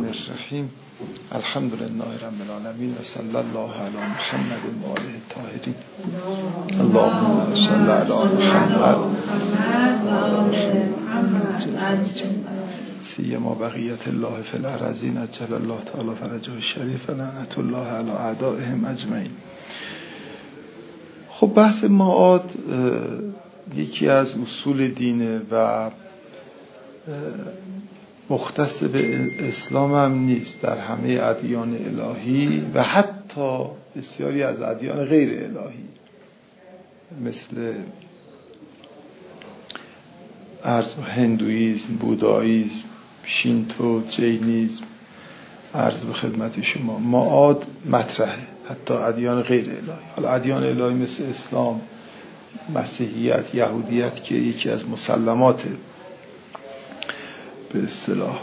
الرحیم. الحمد لله رب العالمین و صلی الله علی محمد و آله الطاهرین. اللهم صل علی محمد سیما بقیت الله فی الارضین عجل الله تعالی فرجه الشریف لعنت الله علی اعدائهم اجمعین. خب بحث معاد یکی از اصول دینه و مختص به اسلام هم نیست، در همه ادیان الهی و حتی بسیاری از ادیان غیر الهی مثل هندویسم، بوداییسم، شینتو، جینیسم عرض به خدمت شما معاد مطرحه، حتی ادیان غیر الهی. حالا ادیان الهی مثل اسلام، مسیحیت، یهودیت که یکی از مسلمات به اصطلاح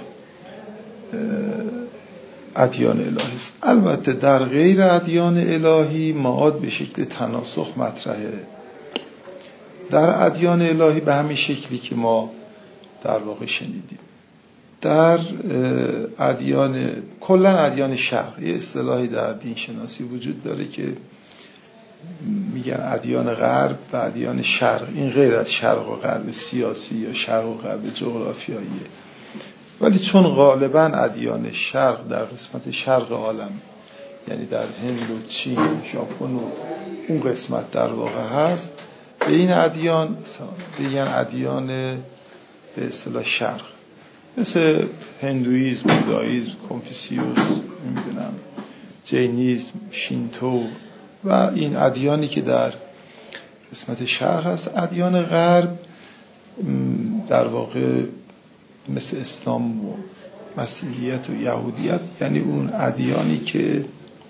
ادیان الهی است. البته در غیر ادیان الهی معاد به شکل تناسخ مطرحه. در ادیان الهی به همین شکلی که ما در واقع شنیدیم. در ادیان کلا ادیان شرق یه اصطلاحی در دین شناسی وجود داره که میگن ادیان غرب و ادیان شرق. این غیر از شرق و غرب سیاسی یا شرق و غرب جغرافیاییه، ولی چون غالبا ادیان شرق در قسمت شرق عالم، یعنی در هند و چین و ژاپن و اون قسمت در واقع هست، به این ادیان بگن ادیان به اصطلاح شرق، مثل هندویسم، بوداییسم، کنفوسیوس، نمیدونم جینیسم، شینتو و این ادیانی که در قسمت شرق هست. ادیان غرب در واقع مثل اسلام و مسیحیت و یهودیت، یعنی اون ادیانی که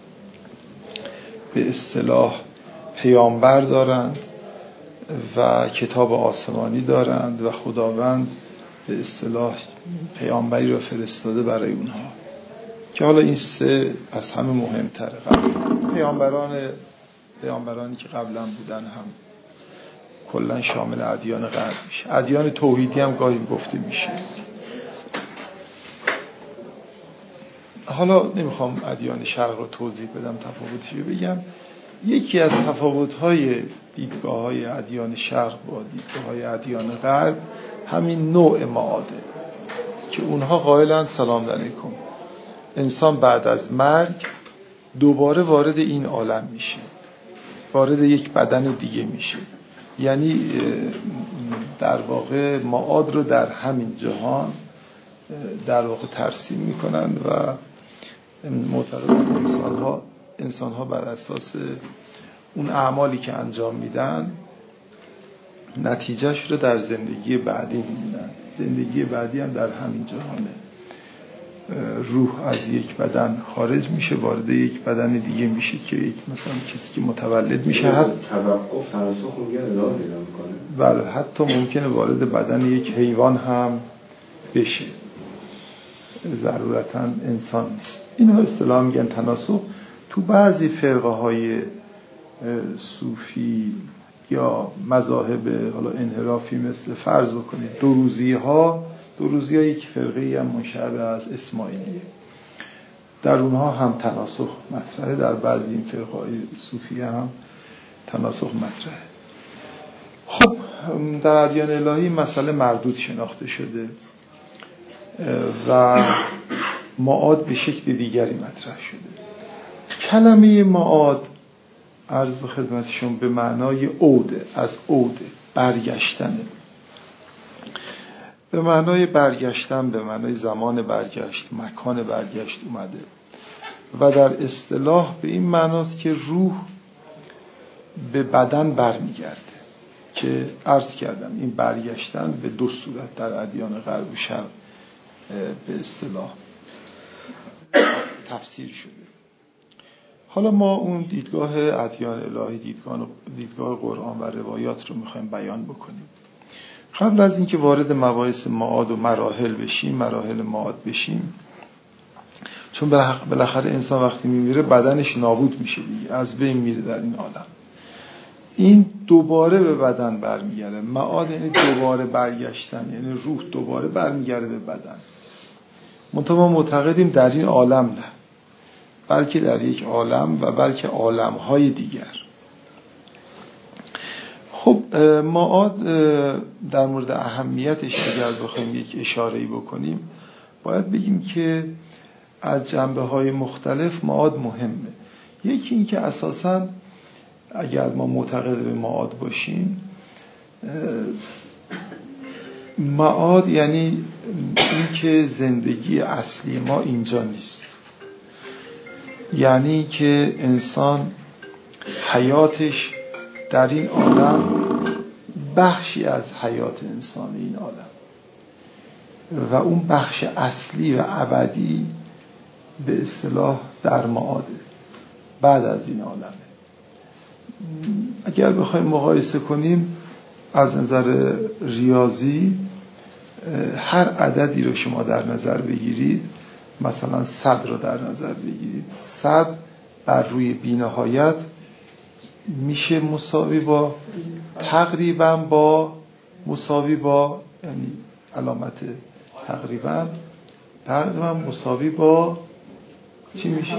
به اصطلاح پیامبر دارند و کتاب آسمانی دارند و خداوند به اصطلاح پیامبری رو فرستاده برای اونها، که حالا این سه از همه مهمتره. پیامبرانی که قبلا بودن هم کلا شامل ادیان غرب میشه. ادیان توحیدی هم گاهی گفته میشه. حالا نمیخوام ادیان شرق رو توضیح بدم، تفاوتش رو بگم. یکی از تفاوت‌های دیدگاه‌های ادیان شرق با دیدگاه‌های ادیان غرب همین نوع معاده که اونها قائلن سلام علیکم، انسان بعد از مرگ دوباره وارد این عالم میشه، وارد یک بدن دیگه میشه. یعنی در واقع معاد رو در همین جهان در واقع ترسیم میکنن و معتقدن انسان‌ها بر اساس اون اعمالی که انجام میدن نتیجهش رو در زندگی بعدی میبینن. زندگی بعدی هم در همین جهانه. روح از یک بدن خارج میشه، وارد یک بدن دیگه میشه که یک مثلا کسی که متولد میشه بله، حتی ممکنه وارد بدن یک حیوان هم بشه، ضرورتاً انسان نیست. اینها اصطلاح میگن تناسخ. تو بعضی فرقه های صوفی یا مذاهب حالا انحرافی مثل فرض بکنید دو روزی ها یک فرقه هم مشابه از اسماعیلیه، در اونها هم تناسخ مطرحه. در بعضی این فرقه های صوفی هم تناسخ مطرحه. خب در ادیان الهی مسئله مردود شناخته شده و معاد به شکل دیگری مطرح شده. کلمه معاد عرض به خدمتشون به معنای عوده، از عوده، برگشتنه، به معنای برگشتن، به معنای زمان برگشت، مکان برگشت اومده و در اصطلاح به این معناست که روح به بدن برمیگرده، که عرض کردم این برگشتن به دو صورت در ادیان غرب و شرق به اصطلاح تفسیر شده. حالا ما اون دیدگاه ادیان الهی، دیدگاه قرآن و روایات رو میخوایم بیان بکنیم. قبل از اینکه وارد مباحث معاد و مراحل معاد بشیم، چون بالاخره انسان وقتی میمیره بدنش نابود میشه دیگه، از بین میره در این عالم. این دوباره به بدن برمیگرده. معاد یعنی دوباره برگشتن، یعنی روح دوباره برمیگرده به بدن. منتها ما معتقدیم در این عالم نه، بلکه در یک عالم و بلکه عالم‌های دیگر. خب معاد در مورد اهمیتش اگر بخوایم یک اشاره‌ای بکنیم، باید بگیم که از جنبه‌های مختلف معاد مهمه. یکی این که اساساً اگر ما معتقد به معاد باشیم، معاد یعنی این که زندگی اصلی ما اینجا نیست، یعنی که انسان حیاتش در این عالم بخشی از حیات انسان این عالم و اون بخش اصلی و ابدی به اصطلاح در معاده، بعد از این عالمه. اگر بخوایم مقایسه کنیم از نظر ریاضی، هر عددی رو شما در نظر بگیرید، مثلا 100 رو در نظر بگیرید، 100 بر روی بی‌نهایت میشه مساوی با تقریبا مساوی با، یعنی علامت تقریبا مساوی با چی میشه؟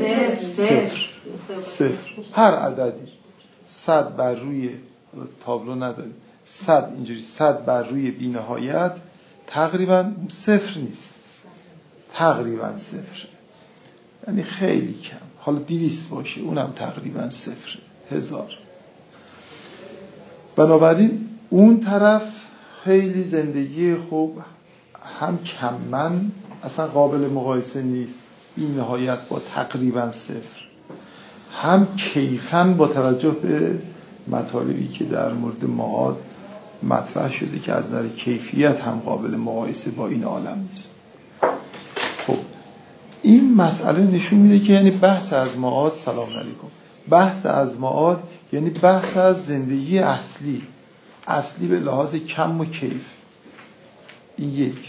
صفر. هر عددی 100 بر روی تابلو نداریم، 100 اینجوری 100 بر روی بی‌نهایت تقریبا صفر نیست، تقریبا صفر، یعنی خیلی کم. حالا 200 باشه اونم تقریبا صفر، 1000. بنابراین اون طرف خیلی زندگی خوب، هم کمن اصلا قابل مقایسه نیست این نهایت با تقریبا صفر، هم کیفاً با توجه به مطالبی که در مورد معاد مطرح شده که از نظر کیفیت هم قابل مقایسه با این عالم نیست. خب این مسئله نشون میده که یعنی بحث از معاد، سلام علیکم، بحث از معاد یعنی بحث از زندگی اصلی به لحاظ کم و کیف. این یک.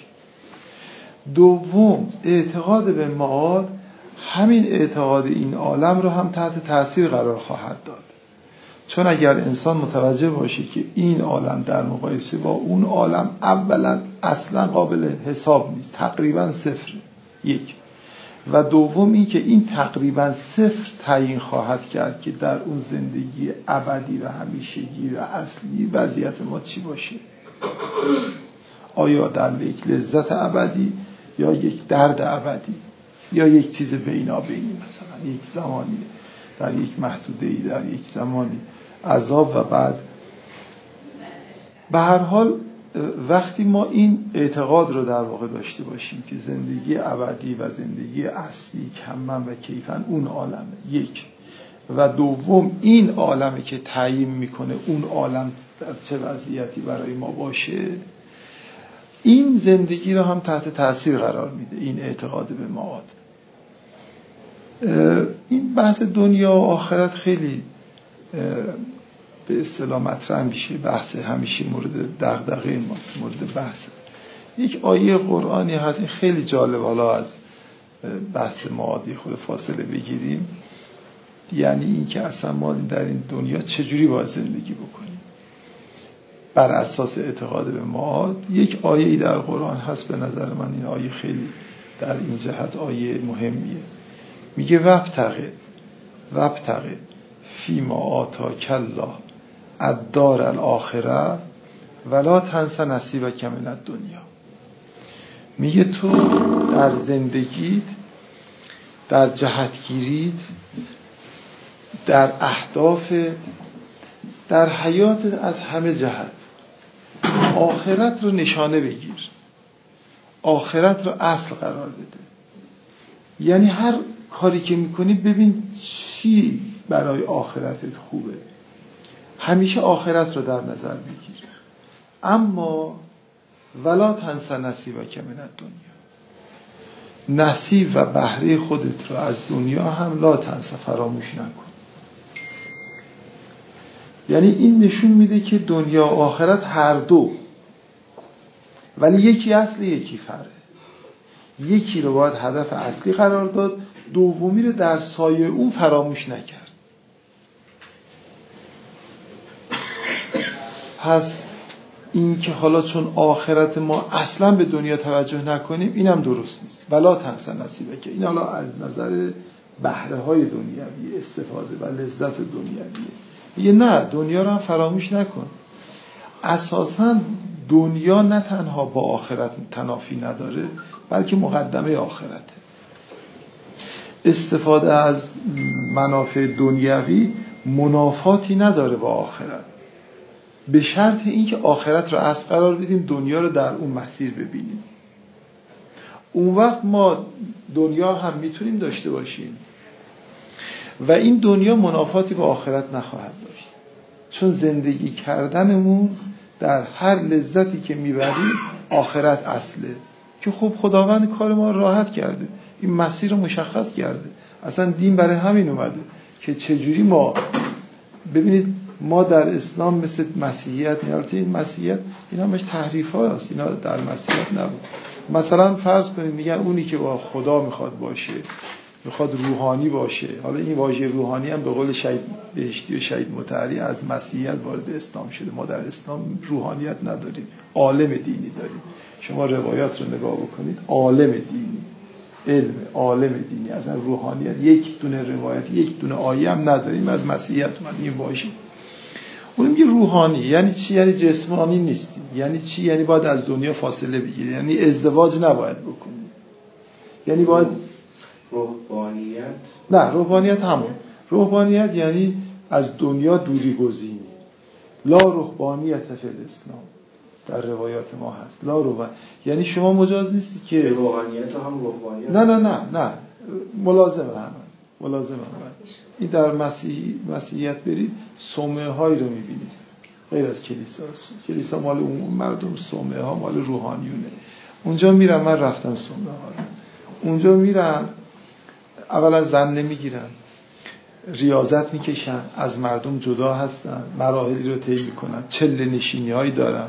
دوم، اعتقاد به معاد همین اعتقاد این عالم رو هم تحت تأثیر قرار خواهد داد، چون اگر انسان متوجه باشه که این عالم در مقایسه با اون عالم اولا اصلا قابل حساب نیست، تقریبا صفر، یک، و دوم این که این تقریبا صفر تعیین خواهد کرد که در اون زندگی ابدی و همیشگی و اصلی وضعیت ما چی باشه، آیا در یک لذت ابدی یا یک درد ابدی یا یک چیز بینابینی، مثلا یک زمانی در یک محدوده‌ای، در یک زمانی عذاب و بعد. به هر حال وقتی ما این اعتقاد رو در واقع داشته باشیم که زندگی ابدی و زندگی اصلی کمن و کیفن اون عالمه، یک، و دوم این عالمه که تعیین میکنه اون عالم در چه وضعیتی برای ما باشه، این زندگی رو هم تحت تأثیر قرار میده این اعتقاد به معاد. این بحث دنیا و آخرت خیلی به اصطلاح مطرح میشه، بحث همیشه مورد دغدغه ماست، مورد بحث. یک آیه قرآنی هست، این خیلی جالب، حالا از بحث معادی خود فاصله بگیریم، یعنی این که اصلا ما در این دنیا چجوری باید زندگی بکنیم بر اساس اعتقاد به معاد. یک آیه‌ای در قرآن هست، به نظر من این آیه خیلی در این جهت آیه مهمیه. میگه وابتغ فیما آتاک الله الدار الاخره ولا تنس نصیبک من الدنیا. میگه تو در زندگیت، در جهتگیریت، در اهدافت، در حیاتت از همه جهت آخرت رو نشانه بگیر، آخرت رو اصل قرار بده. یعنی هر کاری که میکنی ببین چی برای آخرتت خوبه، همیشه آخرت رو در نظر بگیر. اما ولا تنس نصیبک من الدنیا، نصیب و بهره خودت رو از دنیا هم لا تنس، فراموش نکن. یعنی این نشون میده که دنیا و آخرت هر دو، ولی یکی اصل یکی فرع. یکی رو باید هدف اصلی قرار داد، دومی رو در سایه اون فراموش نکرد. پس این که حالا چون آخرت ما اصلا به دنیا توجه نکنیم اینم درست نیست. ولا تنس نصیبه، که این حالا از نظر بهره های دنیوی استفاده و لذت دنیویه. میگه نه، دنیا رو هم فراموش نکن. اساساً دنیا نه تنها با آخرت تنافی نداره، بلکه مقدمه آخرته. استفاده از منافع دنیوی منافاتی نداره با آخرت، به شرط اینکه آخرت رو اصل قرار بدیم، دنیا رو در اون مسیر ببینیم. اون وقت ما دنیا هم میتونیم داشته باشیم و این دنیا منافاتی با آخرت نخواهد داشت، چون زندگی کردنمون در هر لذتی که میبریم آخرت اصله. که خب خداوند کار ما راحت کرده، این مسیر رو مشخص کرده. اصلا دین برای همین اومده که چجوری ما، ببینید ما در اسلام مثل مسیحیت نیارته، این مسیحیت این همش تحریف هاست، اینا در مسیحیت نبود. مثلا فرض کنید میگن اونی که با خدا میخواد باشه، میخواد روحانی باشه، حالا این واژه روحانی هم به قول شهید بهشتی و شهید مطهری از مسیحیت وارد اسلام شده. ما در اسلام روحانیت نداریم، عالم دینی داریم. شما روایات رو نگاه بکنید، عالم دینی، علم عالم دینی. از روحانیت یک دونه روایت، یک دونه آیه هم نداریم. از مسیحیت این باشه. اون میگه روحانی یعنی چی؟ یعنی جسمانی نیستی. یعنی چی؟ یعنی باید از دنیا فاصله بگیری، یعنی ازدواج نباید بکنی، یعنی باید روحانیت. نه، روحانیت همون. روحانیت یعنی از دنیا دوری گزینی. لا روحانیت فی الاسلام در روایات ما هست. لا روحانیت یعنی شما مجاز نیستی که روحانیت هم روحانیت. نه ملازم هم. این در مسیحیت برید صومعه هایی رو میبینید غیر از کلیسا مال عموم مردم، صومعه ها مال روحانیونه. اونجا میرن، من رفتم صومعه ها رو، اونجا میرن اولا زن نمیگیرن، ریاضت میکشن، از مردم جدا هستن، مراحلی رو طی میکنن، چله نشینی هایی دارن،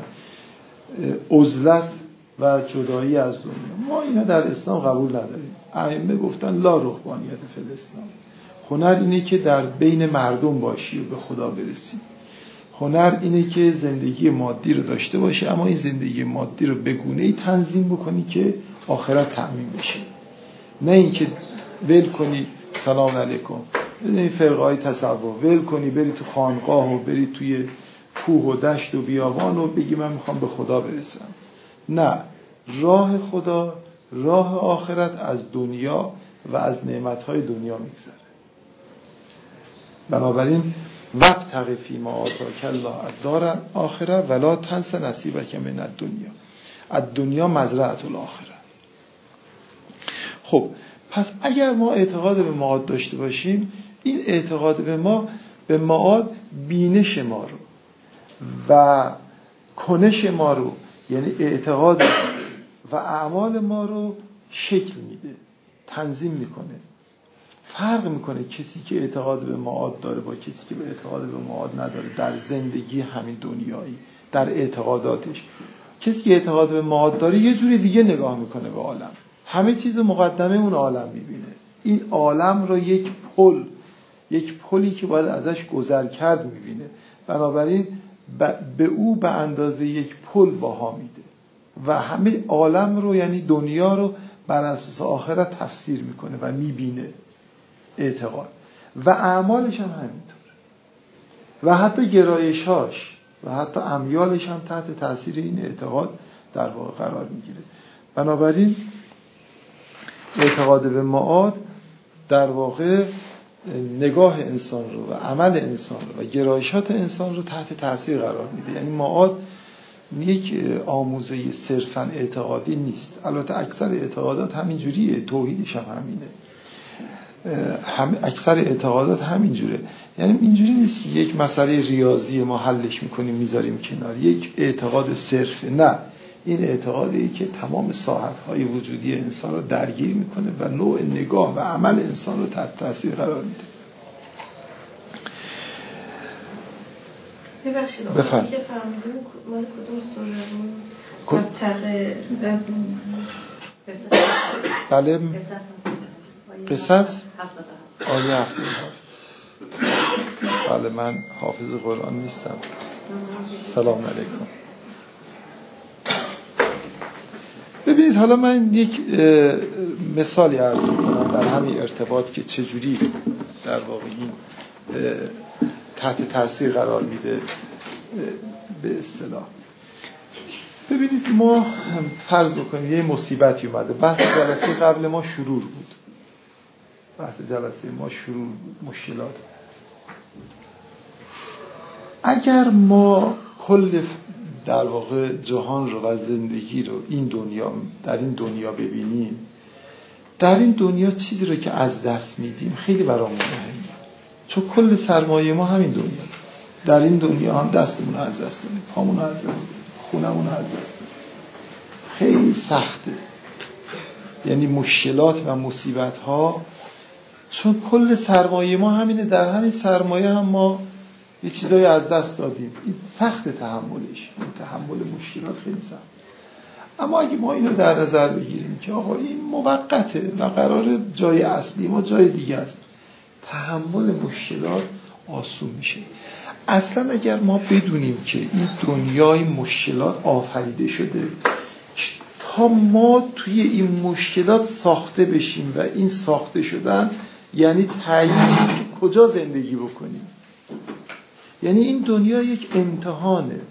عزلت و جدایی از دنیا. ما اینا در اسلام قبول نداریم. ائمه گفتن لا روحانیت فی الاسلام. هنر اینه که در بین مردم باشی و به خدا برسی. هنر اینه که زندگی مادی رو داشته باشی، اما این زندگی مادی رو به گونه‌ای تنظیم بکنی که آخرت تأمین بشه. نه اینکه ول کنی سلام علیکم، این فرقه‌های تصوف، ول کنی بری تو خانقاه و بری توی کوه و دشت و بیابان و بگی من میخوام به خدا برسم. نه، راه خدا، راه آخرت از دنیا و از نعمت‌های دنیا میگذره. بنابراین وابتغ فیما آتاک الله الدار الاخره ولا تنس نصیبک من الدنیا. الدنیا مزرعة الاخره. خب پس اگر ما اعتقاد به معاد داشته باشیم، این اعتقاد به معاد بینش ما رو و کنش ما رو، یعنی اعتقاد و اعمال ما رو شکل میده، تنظیم میکنه. فرق میکنه کسی که اعتقاد به معاد داره با کسی که به اعتقاد به معاد نداره در زندگی همین دنیایی، در اعتقاداتش. کسی که اعتقاد به معاد داره یه جوری دیگه نگاه میکنه به عالم، همه چیز مقدمه اون عالم میبینه. این عالم رو یک پلی که باید ازش گذر کرد میبینه. بنابراین به او به اندازه یک پل باها میده و همه عالم رو، یعنی دنیا رو، بر اساس آخرت تفسیر میکنه و میبینه. اعتقاد و اعمالش هم همینطور و حتی گرایشاش و حتی امیالش هم تحت تاثیر این اعتقاد در واقع قرار میگیره. بنابراین اعتقاد به معاد در واقع نگاه انسان رو و عمل انسان رو و گرایشات انسان رو تحت تاثیر قرار میده. یعنی معاد یک آموزه صرفاً اعتقادی نیست. البته اکثر اعتقادات همینجوریه، توحیدش هم همینه، اکثر اعتقادات همینجوره. یعنی اینجوری نیست که یک مسئله ریاضی ما حلش میکنیم میذاریم کنار، یک اعتقاد صرفه. نه، این اعتقادی که تمام ساحت‌های وجودی انسان رو درگیر میکنه و نوع نگاه و عمل انسان رو تحت تاثیر قرار میده. بفرمایید. که فرمودین مال کدوم سوره بود؟ بله، قصص آیه 77. بله، من حافظ قرآن نیستم. سلام علیکم. ببینید حالا من یک مثالی عرض می‌کنم در همین ارتباط که چجوری در واقع این تحت تاثیر قرار میده به اصطلاح. ببینید ما فرض بکنید یه مصیبتی اومده، بحث جلسه قبل ما شرور بود، مشکلات. اگر ما کل در واقع جهان رو و زندگی رو در این دنیا ببینیم، در این دنیا چیزی رو که از دست میدیم خیلی برامون مهمه، چون کل سرمایه ما همین دنیاست. در این دنیا هم دستمون رو از دست دادیم، پامون رو از دست دادیم، خونمون رو از دست دادیم. خیلی سخته، یعنی مشکلات و مصیبت ها، چون کل سرمایه ما همینه، در همین سرمایه هم ما یه چیزایی از دست دادیم. این سخت تحملش، تحمل مشکلات خیلی سخت. اما اگه ما اینو در نظر بگیریم که آقا این موقته و قرار جای اصلی ما جای دیگه است، تحمل مشکلات آسون میشه. اصلا اگر ما بدونیم که این دنیای مشکلات آفریده شده تا ما توی این مشکلات ساخته بشیم و این ساخته شدن یعنی تعیین کجا زندگی بکنیم، یعنی این دنیا یک امتحانه.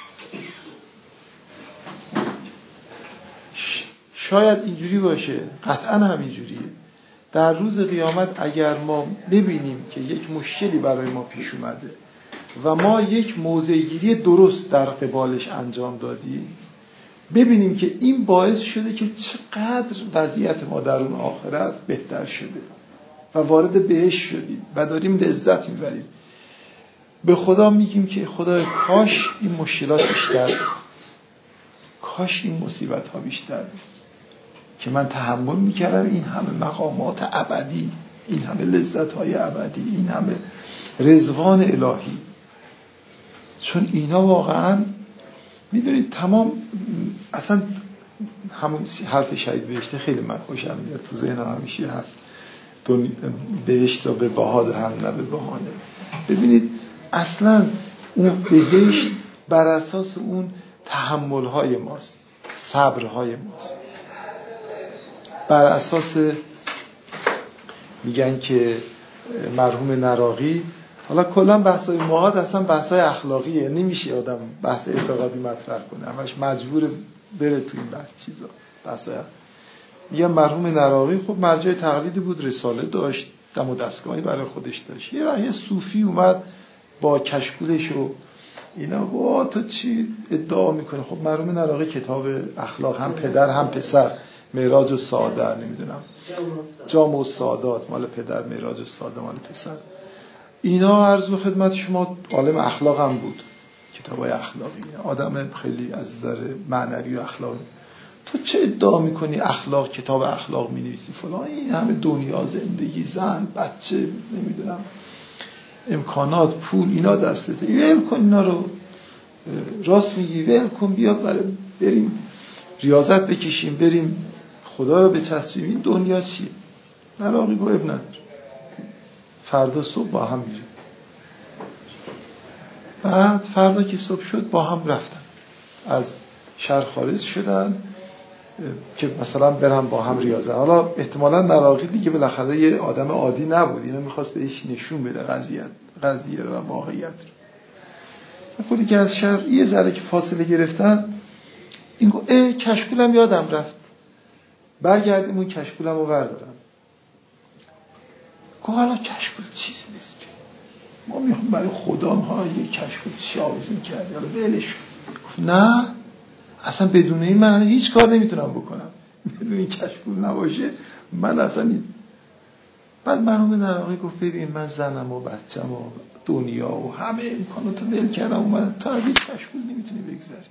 شاید اینجوری باشه، قطعا همینجوریه. در روز قیامت اگر ما ببینیم که یک مشکلی برای ما پیش اومده و ما یک موضع‌گیری درست در قبالش انجام دادیم، ببینیم که این باعث شده که چقدر وضعیت ما در اون آخرت بهتر شده و وارد بهشت شدیم و داریم لذت میبریم، به خدا میگیم که خدای کاش این مشکلات بیشتر بود، کاش این مصیبت ها بیشتر بود که من تحمل میکردم این همه مقامات ابدی، این همه لذت های ابدی، این همه رضوان الهی. چون اینا واقعا میدونید تمام، اصلا همون حرف شهید بهشته خیلی من خوشم میاد، تو ذهنم همیشه هست، بهشت را به بها دهند نه به بهانه. ببینید اصلا اون بهشت بر اساس اون تحمل‌های ماست، صبرهای ماست، بر اساس میگن که مرحوم نراقی، حالا کلا بحثای معاد اصلا بحثای اخلاقیه، نمیشه آدم بحث اعتقادی مطرح کنه، همش مجبور بره تو این بحث چیزا. بحثای میگن مرحوم نراقی خب مرجع تقلیدی بود، رساله داشت، دم و دستگاهی برای خودش داشت. یه صوفی اومد با کشکولش و اینا با تو چی ادعا میکنه. خب مرحوم نراقی کتاب اخلاق، هم پدر هم پسر، معراج و سعادت، نمیدونم جام و سعادت مال پدر، معراج و سعادت مال پسر، اینا عرض و خدمت شما عالم اخلاق هم بود، کتابای اخلاقی، آدم خیلی از نظر معنوی و اخلاقی. تو چه ادعا میکنی اخلاق، کتاب اخلاق مینویسی فلان، این همه دنیا، زندگی، زن، بچه، نمیدونم امکانات، پول، اینا دستته، ول کن اینا رو، راست میگی، ول کن، بیا بریم ریاضت بکشیم، بریم خدا رو بچسبیم، این دنیا چیه؟ نراقی گفت اب نداره، فردا صبح با هم میریم. بعد فردا که صبح شد با هم رفتن، از شهر خارج شدن که مثلا برن با هم ریاضت. حالا احتمالاً نراقی دیگه بالاخره یه آدم عادی نبود، اینو میخواست بهش نشون بده قضیه رو و واقعیت رو. خودی که از شهر یه ذره که فاصله گرفتن، این گفت کشکولم یادم رفت، برگردیم اون کشکولم رو بردارم. گفت حالا کشکول چیزی نیست که ما میخوام برای خدا ما یه کشکول چی آویزون کردی، حالا ولش کن. نه اصلا بدون این من هیچ کار نمیتونم بکنم، بدون این کشکول نباشه من اصلا بعد مرحوم نراقی گفت ببین من زنم و بچم و دنیا و همه امکاناتو ول کردم اومدم، تو از این کشکول نمیتونی بگذری.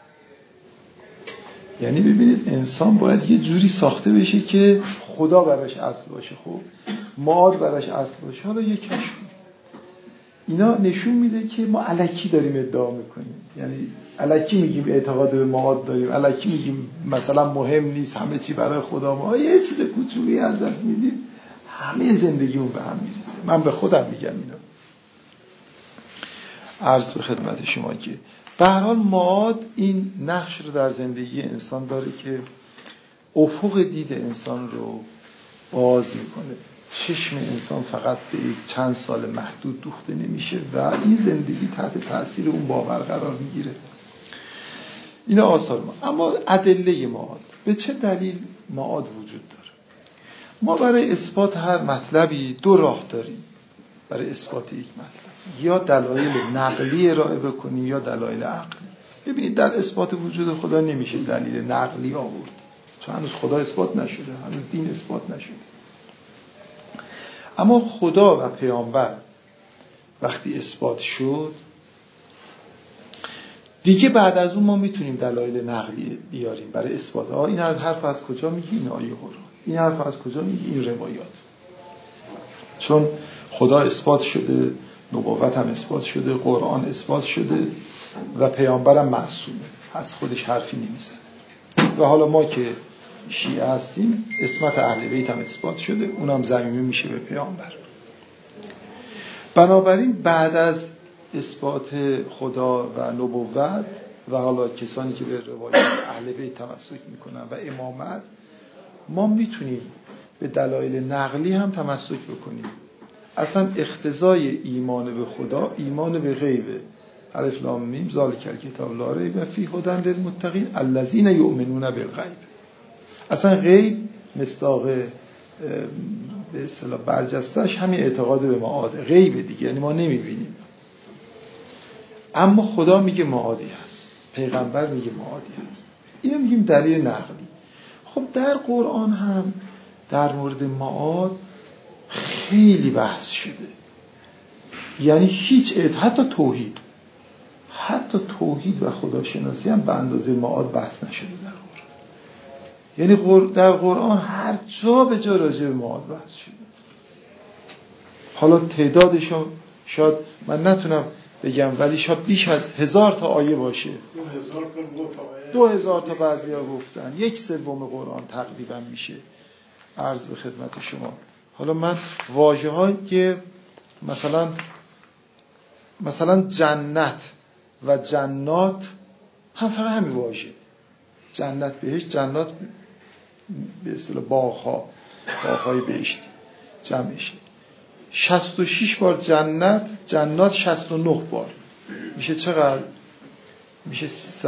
یعنی ببینید انسان باید یه جوری ساخته بشه که خدا براش اصل باشه، خب معاد براش اصل باشه، حالا یه کشکول. اینا نشون میده که ما الکی داریم ادعا میکنیم، یعنی الکی میگیم اعتقاد به معاد داریم، الکی میگیم مثلا مهم نیست، همه چی برای خدا، ما یه چیز کوچولی از دست میدیم، همه زندگیمون به هم میریزه. من به خودم میگم اینا، عرض به خدمت شما که به هر حال معاد این نقش رو در زندگی انسان داره که افق دید انسان رو باز میکنه. چشم انسان فقط به یک چند سال محدود دوخته نمیشه و این زندگی تحت تاثیر اون باور قرار میگیره. این آثار ما. اما ادله معاد، به چه دلیل معاد وجود داره؟ ما برای اثبات هر مطلبی دو راه داریم. برای اثبات یک مطلب یا دلایل نقلی ارائه بکنیم یا دلایل عقلی. ببینید در اثبات وجود خدا نمیشه دلیل نقلی آورد، چون هنوز خدا اثبات نشده، هنوز دین اثبات نشده. اما خدا و پیامبر وقتی اثبات شد دیگه بعد از اون ما میتونیم دلایل نقلی بیاریم برای اثبات. این حرف از کجا میگه؟ این آیه قرآن. این حرف از کجا میگه؟ این روایات. چون خدا اثبات شده، نبوت هم اثبات شده، قرآن اثبات شده و پیامبرم معصومه، از خودش حرفی نمیزنه. و حالا ما که شیعه هستیم عصمت اهل بیت هم اثبات شده، اونم ضمیمه میشه به پیامبر. بنابراین بعد از اثبات خدا و نبوت و حالا کسانی که به روایت اهل بیت تمسک میکنن و امامت، ما میتونیم به دلایل نقلی هم تمسک بکنیم. اصلا اقتضای ایمان به خدا ایمان به غیبه. الف لام میم ذالک الکتاب لا ریب فیه هدی للمتقین الذین یؤمنون بالغیب. اصلا غیب مصداق به اصطلاح برجستش همین اعتقاد به معاد. غیب دیگه، یعنی ما نمیبینیم، اما خدا میگه معادی هست، پیغمبر میگه معادی هست. اینو میگیم دلیل نقلی. خب در قرآن هم در مورد معاد خیلی بحث شده. یعنی حتی توحید و خداشناسی هم به اندازه معاد بحث نشده در قرآن. یعنی در قرآن هر جا به جا راجع به معاد بحث شده. حالا تعدادشو شاید من نتونم بگم، ولی شاید بیش از 1000 تا آیه باشه. 2000 تا بعضیا گفتن 1/3 قرآن تقریبا میشه عرض به خدمت شما. حالا من واژه‌هایی که مثلا جنت و جنات هم فقط همین واژه، جنت بهشت، جنات به اصطلاح باغ‌های بهشتی جمعشه. 66 بار جنات 69 بار میشه چقدر؟ میشه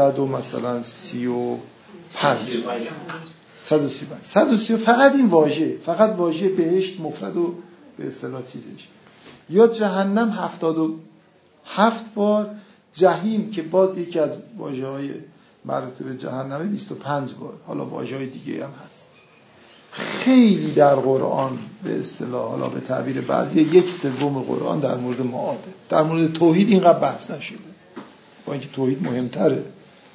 135 فقط این واژه، فقط واژه بهشت مفرد و به اصطلاح چیزش. یا جهنم 77 بار، جهیم که باز یکی از واژه‌های مربوط به جهنمه 25 بار. حالا واژه‌های دیگه هم هست. خیلی در قرآن به اصطلاح، حالا به تعبیر بعضی 1/3 قرآن در مورد معاده. در مورد توحید اینقدر بحث نشده، با اینکه توحید مهمتره.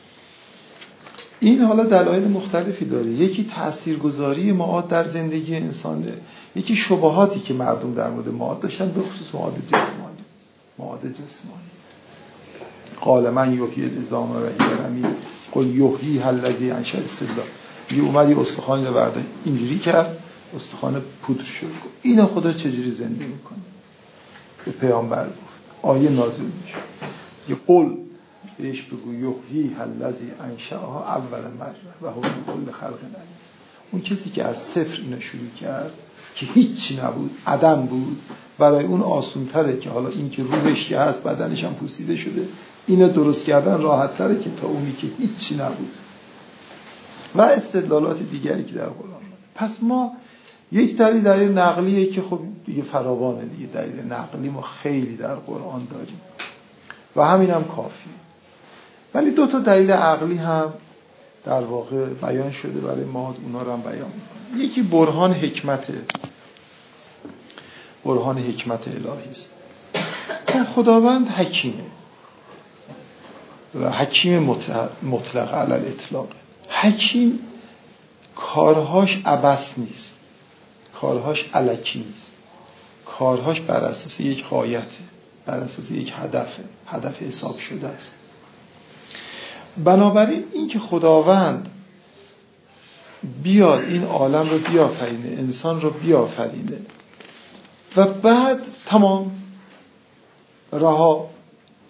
این حالا دلایل مختلفی داره. یکی تاثیرگذاری معاد در زندگی انسانه، یکی شبهاتی که مردم در مورد معاد داشتن، به خصوص معاد جسمانی. قال من یحیی العظام و هی رمیم قل یحییها الذی انشأ السلا. یه اومدی استخوان رو برده اینجوری کرد، استخوان پودر شد. اینو خدا چجوری زنده میکنه؟ به پیامبر گفت، آیه نازل میشه. یه قل بهش بگو یحییها الذی انشأها اول مره و هو بكل خلق علیم. اون کسی که از صفر اینو شروع کرد که هیچی نبود، عدم بود، برای اون آسان‌تره که حالا این که روحش که هست بدنش هم پوسیده شده، اینو درست کردن راحت‌تره که تا اونی که هیچی نبود. و استدلالات دیگری که در قرآن داره. پس ما یک دلیل نقلیه که خب دیگه فراوانه دیگه، دلیل نقلی ما خیلی در قرآن داریم و همین هم کافیه. ولی 2 تا دلیل عقلی هم در واقع بیان شده برای ما، اونا رو هم بیان میکنه. یکی برهان حکمت الهی است. خداوند حکیمه و حکیم مطلق علی الاطلاق. حکیم کارهاش عبث نیست، کارهاش الکی نیست، کارهاش بر اساس یک غایته، بر اساس یک هدف حساب شده است. بنابراین این که خداوند بیاد این عالم رو بیافرینه، انسان رو بیافرینه و بعد تمام رها،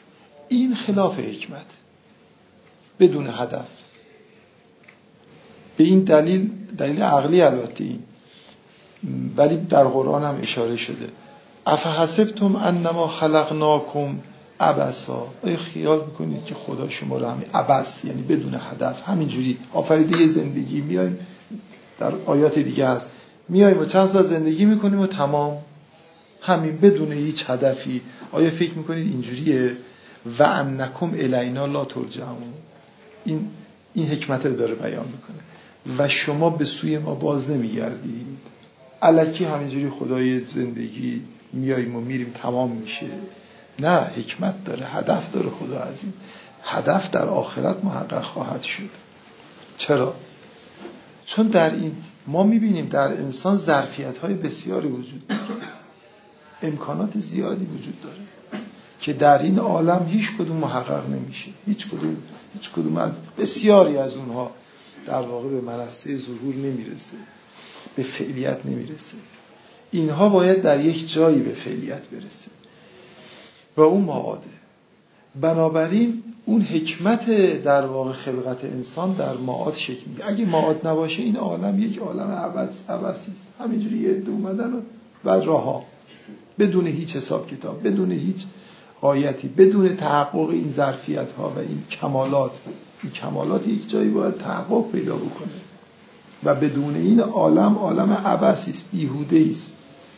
این خلاف حکمت، بدون هدف. به این دلیل عقلی البته این، ولی در قرآن هم اشاره شده. افحسبتم انما خلقناکم عبثا، آیا خیال میکنید که خدا شما رو همین عبث، یعنی بدون هدف همینجوری آفریده؟ یه زندگی میایم، در آیات دیگه هست، میایم و چند سال زندگی میکنیم و تمام، همین بدون هیچ هدفی. آیا فکر میکنید اینجوریه؟ و انکم الینا لا ترجعون، این حکمت رو داره بیان میکنه. و شما به سوی ما باز نمیگردید. الکی همینجوری خدای زندگی میاییم و میریم تمام میشه. نه، حکمت داره، هدف داره خدا. از این هدف در آخرت محقق خواهد شد. چرا؟ چون در این ما میبینیم در انسان ظرفیت‌های بسیاری وجود داره، امکانات زیادی وجود داره که در این عالم هیچ کدوم محقق نمیشه. هیچ کدوم از بسیاری از اونها در واقع به منصه ظهور نمیرسه، به فعلیت نمیرسه. اینها باید در یک جایی به فعلیت برسه و اون معاده. بنابراین اون حکمت در واقع خلقت انسان در معاد شکل میگیره. اگه معاد نباشه این عالم یک عالم عبثی است، همینجوری یه عده اومدن و بعد راها، بدون هیچ حساب کتاب، بدون هیچ غایتی، بدون تحقق این ظرفیت ها و این کمالات یک جایی باید تحقق پیدا بکنه و بدون این عالم عبثی است، بیهوده است.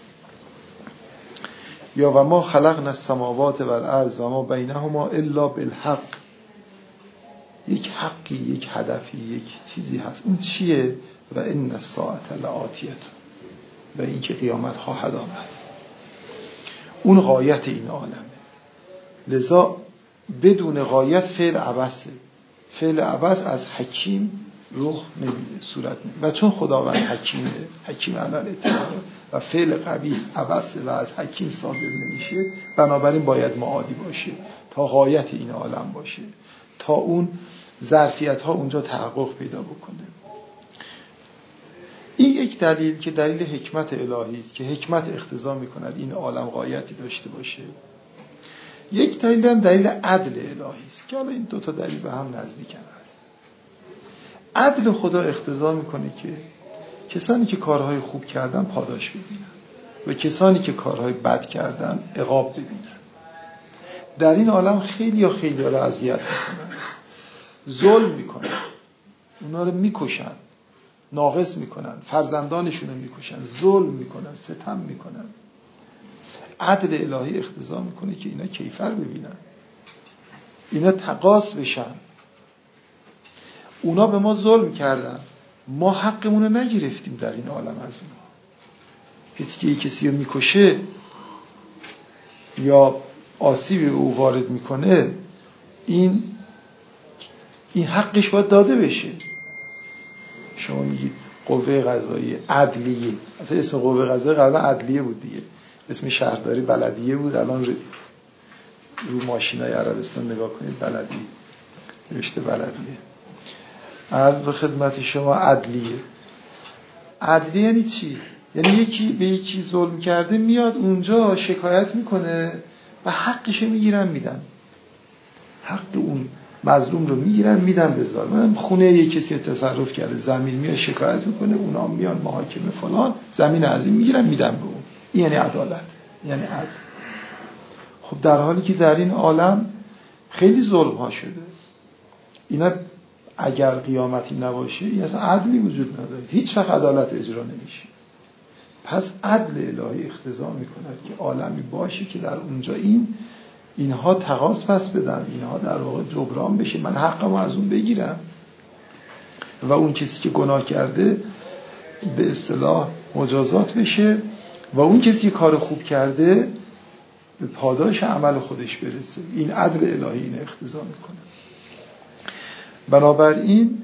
یا و ما خلقنا السماوات والارض و ما بینهما الا بالحق، یک حقی، یک هدفی، یک چیزی هست. اون چیه؟ و ان الساعة لآتیة، و این که قیامت خواهد آمد. اون غایت این عالمه. لذا بدون غایت فعل عبثه. فعل عبث از حکیم رخ نمیده، صورت نمیده. و چون خداوند حکیمه، حکیم علی الاطلاق، و فعل قبیح عبثه و از حکیم صادر نمیشه، بنابراین باید معادی باشه تا غایت این عالم باشه، تا اون ظرفیت ها اونجا تحقق پیدا بکنه. این یک دلیل که دلیل حکمت الهی است که حکمت اقتضا میکند این عالم غایتی داشته باشه. یک دلیل هم دلیل عدل الهی است که حالا این دو تا دلیل به هم نزدیکن هست. عدل خدا اقتضا میکنه که کسانی که کارهای خوب کردن پاداش ببینن و کسانی که کارهای بد کردن عقاب ببینن. در این عالم خیلی رو اذیت میکنن، ظلم میکنن، اونا رو میکشن، ناقص میکنن، فرزندانشون رو میکشن، ظلم میکنن، ستم میکنن. عدل الهی اقتضا میکنه که اینا کیفر ببینن، اینا تقاص بشن. اونا به ما ظلم کردن، ما حقمون رو نگرفتیم در این عالم از اونها. کسی که کسی رو میکشه یا آسیبی به او وارد میکنه، این حقش باید داده بشه. شما میگید قوه قضاییه، عدلیه، اصلا اسم قوه قضاییه قبلا عدلیه بود دیگه، اسم شهرداری بلدیه بود، الان رو ماشینای عربستان نگاه کنید بلدیه نوشته بلدیه. عرض به خدمت شما عدلیه. عدلیه یعنی چی؟ یعنی یکی به یکی ظلم کرده میاد اونجا شکایت میکنه و حقش میگیرن میدن، حق اون مظلوم رو میگیرن میدن به ظالم. خونه یک کسی تصرف کرده، زمین میاد شکایت میکنه، اونا میان محاکمه فلان، زمین از این میگیرن میدن به اون. این یعنی عدالت، یعنی عدل. خب در حالی که در این عالم خیلی ظلم ها شده، اینا اگر قیامتی نباشه این اصلا عدلی وجود نداره، هیچ وقت عدالت اجرا نمیشه. پس عدل الهی اقتضا میکند که عالمی باشه که در اونجا اینها تقاص پس بدن، اینها در واقع جبران بشه، من حقمو از اون بگیرم و اون کسی که گناه کرده به اصطلاح مجازات بشه و اون کسی که کار خوب کرده به پاداش عمل خودش برسه. این عدل الهی این اقتضا میکنه. بنابراین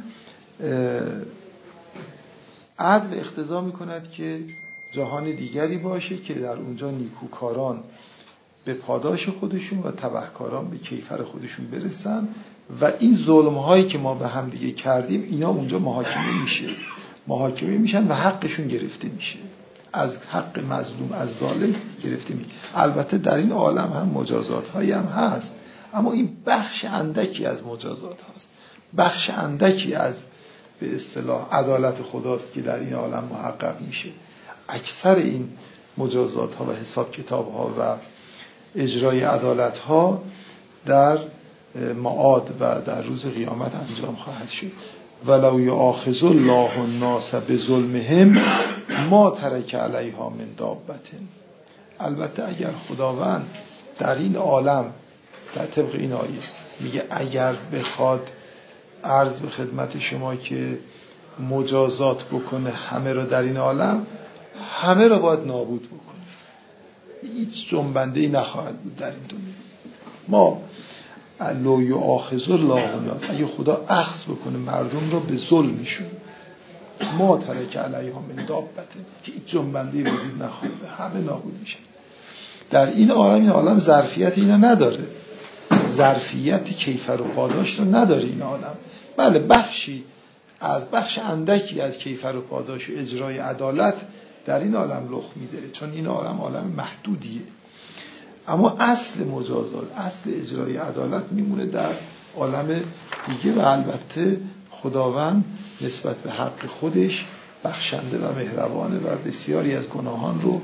عدل اقتضا میکند که جهان دیگری باشه که در اونجا نیکوکاران به پاداش خودشون و تبهکاران به کیفر خودشون برسن و این ظلم هایی که ما به هم دیگه کردیم اینا اونجا محاکمه میشن و حقشون گرفته میشه، از حق مظلوم از ظالم گرفته میشه. البته در این عالم هم مجازات هایی هم هست، اما این بخش اندکی از مجازات هست، بخش اندکی از به اصطلاح عدالت خداست که در این عالم محقق میشه. اکثر این مجازات ها و حساب کتاب ها و اجرای عدالت ها در معاد و در روز قیامت انجام خواهد شد. ولو یؤاخذ الله الناس بظلمهم ما ترک علیها من دابة. البته اگر خداوند در این عالم در طبق این آیه میگه اگر بخواد عرض به خدمت شما که مجازات بکنه همه رو در این عالم، همه رو باید نابود بکنه، هیچ جنبنده‌ای نخواهد بود در این دنیا. ما لو یؤاخذ الله الناس، اگه خدا اخذ بکنه مردم رو به ظلمشون، ما ترک علیها من دابة، هیچ جنبنده‌ای وجود نخواهد، همه نابود میشن. در این عالم ظرفیت اینا نداره، ظرفیت کیفر و پاداش رو نداره این عالم. بله بخش اندکی از کیفر و پاداش و اجرای عدالت در این عالم رخ میده، چون این عالم محدودیه، اما اصل مجازات، اصل اجرای عدالت میمونه در عالم دیگه. و البته خداوند نسبت به حق خودش بخشنده و مهربانه و بسیاری از گناهان رو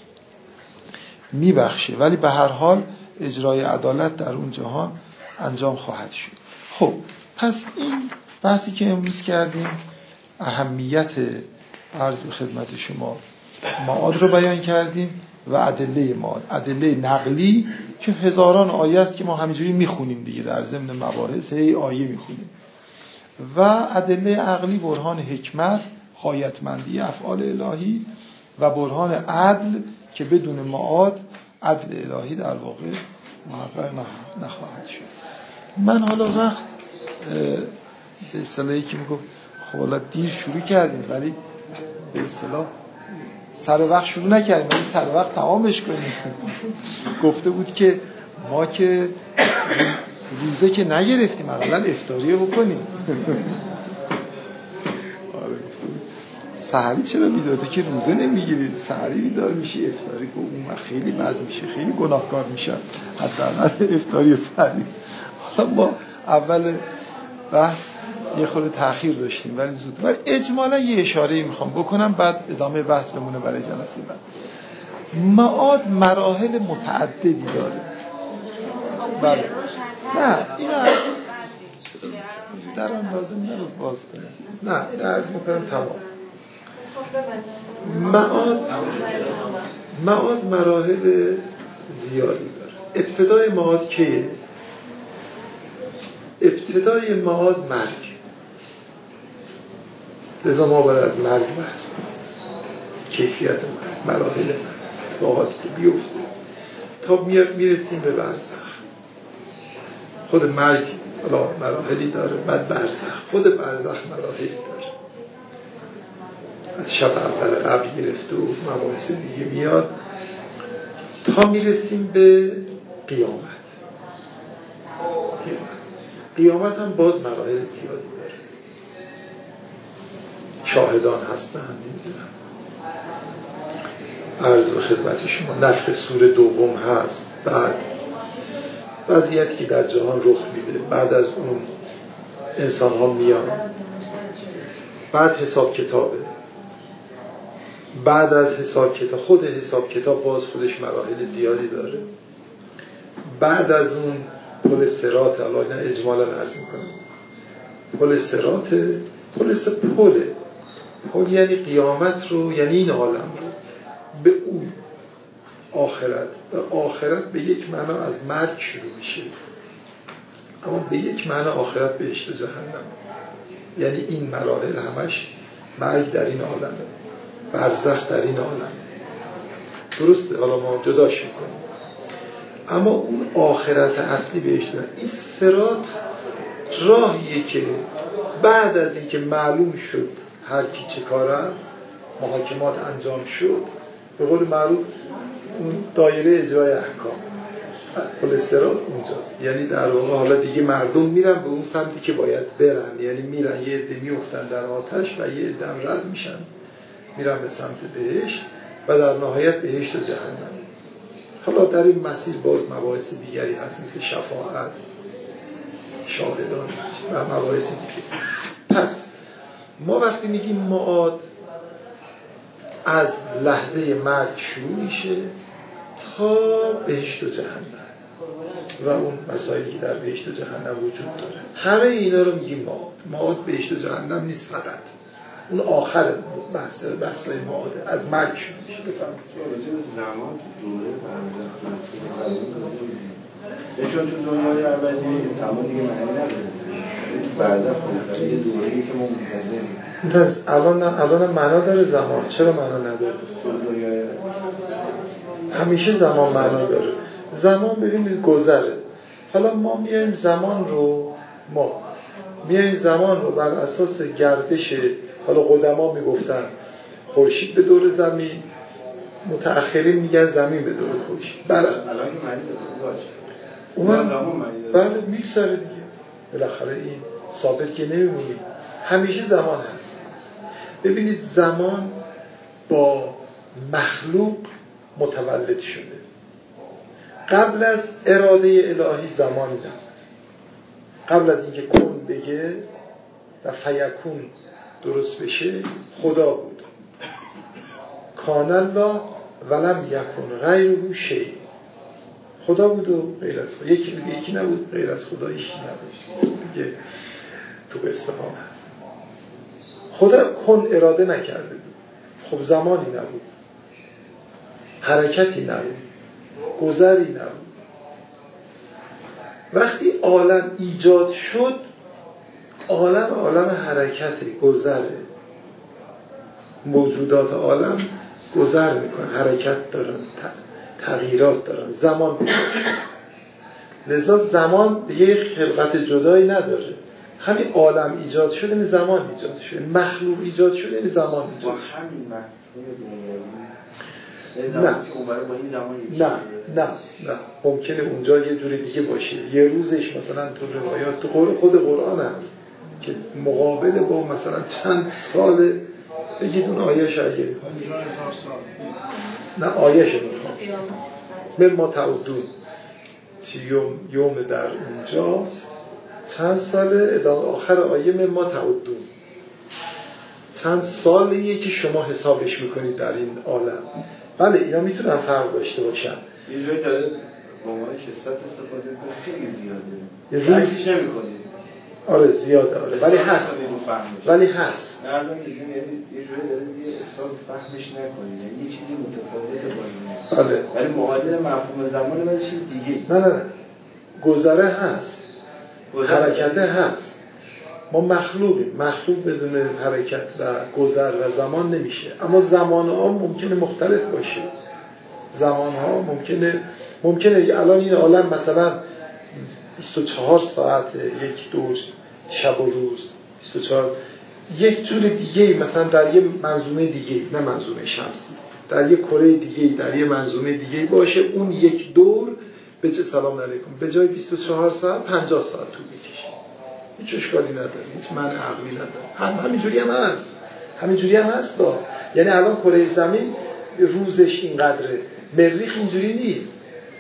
میبخشه، ولی به هر حال اجرای عدالت در اون جهان انجام خواهد شد. خب پس این بحثی که امروز کردیم اهمیت عرض به خدمت شما معاد رو بیان کردیم و ادله معاد، ادله نقلی که هزاران آیه است که ما همینجوری میخونیم دیگه، در ضمن مباحث هی آیه میخونیم، و ادله عقلی برهان حکمت، غایتمندی افعال الهی، و برهان عدل که بدون معاد عدل الهی در واقع محقق نخواهد شد. من حالا وقت به اصطلاحی که میگم خب حالا دیر شروع کردیم ولی به اصطلاح سر وقت شروع نکردیم ولی سر وقت تمامش کنیم. گفته بود که ما که روزه که نگرفتیم اقلا افطاریه بکنیم. سحری چرا بیداده که روزه نمیگیرید، سحری بیدار میشی افطاری که اون خیلی بد میشه، خیلی گناهکار میشن حداقل افطاری و سحری. حالا ما اول بحث یه خورده تأخیر داشتیم ولی زود، ولی اجمالا یه اشاره‌ای میخوام بکنم بعد ادامه بحث بمونه برای جلسه بعد. معاد مراحل متعددی داره. بله نه اینو در آن لازم نبود باز کنم، نه درست میکنم تمام. معاد مراحل زیادی داره. ابتدای معاد کیه؟ ابتدای معاد مرگ. لذا ما باید از مرگ بحث کنیم، کیفیت مرگ، مراحل مرگ، اتفاقاتی که بیفته تا میرسیم به برزخ. خود مرگ حالا مراحلی داره، بعد برزخ، خود برزخ مراحلی داره، از شب اول قبل گرفته و مباحث دیگه میاد تا میرسیم به قیامت. قیامت هم باز مراحل زیادی داره، شاهدان هستن، نمیدونم عرض به خدمت شما نفخ سور دوم هست، بعد وضعیتی که در جهان رخ میده، بعد از اون انسان ها میان، بعد حساب کتابه، بعد از حساب کتاب، خود حساب کتاب باز خودش مراحل زیادی داره، بعد از اون پل صراط، الان اجمالا عرض میکنم پل صراط، پل یعنی قیامت رو، یعنی این عالم رو به اون آخرت، و آخرت به یک معنا از مرگ شروع میشه، اما به یک معنا آخرت بهشت و جهنم، یعنی این مراحل همش مرگ در این عالمه، برزخ در این عالمه. درسته، حالا ما جداش میکنیم، اما اون آخرت اصلی بهشت. این صراط راهیه که بعد از اینکه معلوم شد هر کی چه کار است، محاکمات انجام شد، به قول معروف اون دایره اجرای احکام، پل صراط اونجاست. یعنی در واقع حالا دیگه مردم میرن به اون سمتی که باید برن، یعنی میرن یه عده میافتن در آتش و یه عده رد میشن میرن به سمت بهشت و در نهایت بهشت و جهنم. حالا در این مسیر باز مباحث دیگری هست مثل شفاعت، شاهدان و مباحث دیگه. پس ما وقتی میگیم معاد از لحظه مرگ شروع میشه تا بهشت و جهنم و اون مسائلی که در بهشت و جهنم وجود داره، همه اینا رو میگیم معاد. معاد بهشت و جهنم نیست، فقط اون آخر بحثای معاده از مرگ شروع میشه. بفرمایید. زمان دوره چون تو دنیای ابدی زمان دیگه معنی نداره. بعدا خود یه دوره‌ای که ما منتظریم. الان معنا داره زمان. چرا معنا نداره؟ همیشه زمان معنا داره. زمان ببینید گذره. حالا ما میایم زمان رو بر اساس گردش، حالا قدما میگفتن خورشید به دور زمین، متأخرین میگن زمین به دور خورشید. الان که معنی داره اون بله میگذره دیگه. بالاخره این ثابت که نمیمونی، همیشه زمان هست. ببینید زمان با مخلوق متولد شده. قبل از اراده الهی زمان نبود. قبل از اینکه کن بگه و فیکون درست بشه خدا بود. کان الله ولم یکن غیره شیء. خدا بود و غیر از خدا یکی نبود، غیر از خدا هیچی نبود. دیگه تو استفهام هست. خدا کن اراده نکرده بود. خب زمانی نبود، حرکتی نبود، گذری نبود. وقتی عالم ایجاد شد، عالم حرکت، گذره. موجودات عالم گذر میکنن، حرکت دارن، تغییرات دارن، زمان پیدا شد. لذا زمان دیگه خلقت جدایی نداره. همین عالم ایجاد شد یعنی زمان ایجاد شد، مخلوق ایجاد شد یعنی زمان ایجاد شد. همین مفهوم نه ممکنه اونجا یه جوری دیگه باشه. یه روزش مثلا تو روایات تو خود قرآن هست که مقابل با مثلا چند سال بگید اون آیه‌ش اگه می‌خواید. نه آیه‌ش می‌خوام. مما تعدون یوم در اونجا چند ساله، ادامه آخر آیه مما تعدون چند سالیه که شما حسابش میکنید در این عالم. بله اینا میتونن فرق داشته باشن. یه جایی داره با عنوان کثرت استفاده کنه، خیلی زیاده. یه روزش نمی‌کنید. آره زیاده، آره ولی هست. نه الان یه جایی داره یه اصلا فهمش نکنید، یعنی یه چیزی متفاوته با اینه. بله. ولی معادل مفهوم زمانه ولی چیز دیگه. نه گذره هست، حرکت هست. ما مخلوق بدون حرکت و گذر و زمان نمیشه. اما زمان‌ها ممکنه مختلف باشه. زمان‌ها ممکنه الان این عالم مثلا 24 ساعت یک دور شب و روز 24 یک جور دیگه، مثلا در یه منظومه دیگه، نه منظومه شمسی، در یه کره دیگه، در یه منظومه دیگه باشه. اون یک دور به چه سلام علیکم به جای 24 ساعت 50 ساعت طول میکشه. هیچ اشکالی نداره، هیچ معنی عقلی نداره. همینجوری هم هست. یعنی الان کره زمین روزش اینقدره، مریخ اینجوری نیست،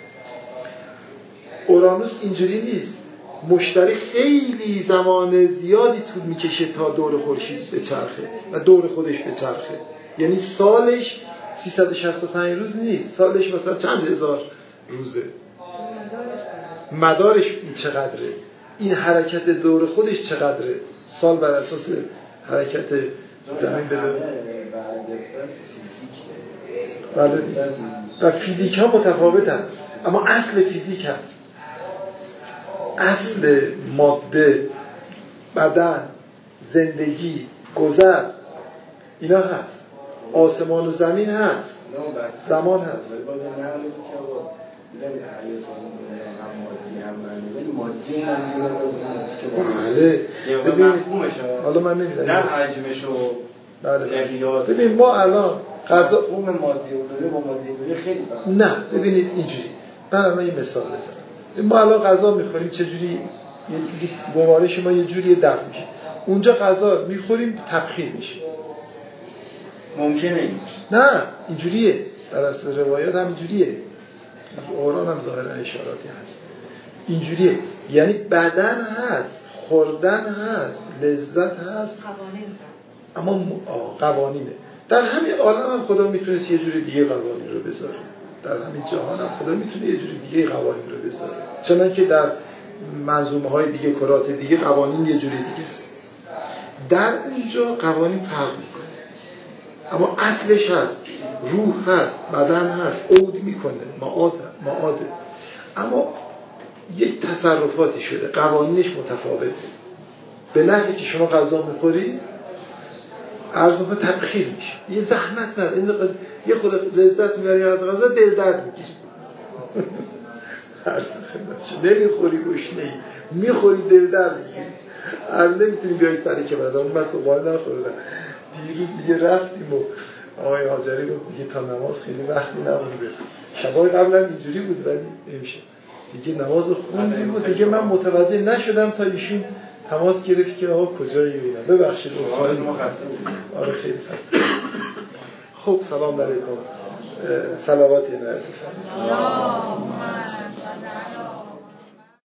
اورانوس اینجوری نیست. مشتری خیلی زمان زیادی طول میکشه تا دور خورشید بچرخه و دور خودش بچرخه. یعنی سالش 365 روز نیست، سالش مثلا چند هزار روزه. مدارش چقدره، این حرکت دور خودش چقدره، سال بر اساس حرکت زمین بده. بله و فیزیک ها متفاوت هست، اما اصل فیزیک هست. اصل ماده، بدن، زندگی، گذر، اینا هست. آسمان و زمین هست، زمان هست. بله مفهومش حالا من نمیدونم نه حجمشو. بله ببین ما الان غذا مفهوم مادی و با مادی خیلی نه ببینید اینجوری. من یه مثال بزنم. ما الان غذا میخوریم چجوری؟ یه جوری گوارش ما یه جوری دفع میشه. اونجا غذا میخوریم تبخیر میشه. ممکنه این نه اینجوریه، در اصل روایات هم اینجوریه، قرآن هم ظاهرا اشاراتی هست اینجوریه. یعنی بدن هست، خوردن هست، لذت هست، اما قوانینه. در همین عالم هم خدا میتونست یه جوری دیگه قوانین رو بذاره، در همین جهان هم خدا میتونه یه جوری دیگه قوانین رو بذاره، چنانکه در منظومه های دیگه، کرات دیگه قوانین یه جوری دیگه است. در اونجا قوانین فرق میکنه، اما اصلش هست، روح هست، بدن هست، عود میکنه، معاده، اما یک تصرفاتی شده، قوانینش متفاوته. به نحوی که شما غذا میخوری ارزها تبخیر میشه، یه زحمت نداره، یه خود لذت میبری از غذا، دل درد میگیری. عرض خدمتش نمیخوری گشنه‌ای، میخوری دل درد میگیری. نمیتونی بیای سری که بعد من صبحانه نخوردم، دیروز دیگه رفتیم و آقای حاجری رو دیگه تا نماز خیلی وقتی نمونده. شبای قبلا اینجوری بود ولی نمیشه دیگه، نماز خوندیم و دیگه من متوجه نشدم تا ایشون تماس گرفت که آقا کجایی اینا. ببخشید اصلا ما خسته بودیم. آره خیلی خسته. خب سلام علیکم. صلوات عنایت فرمایید.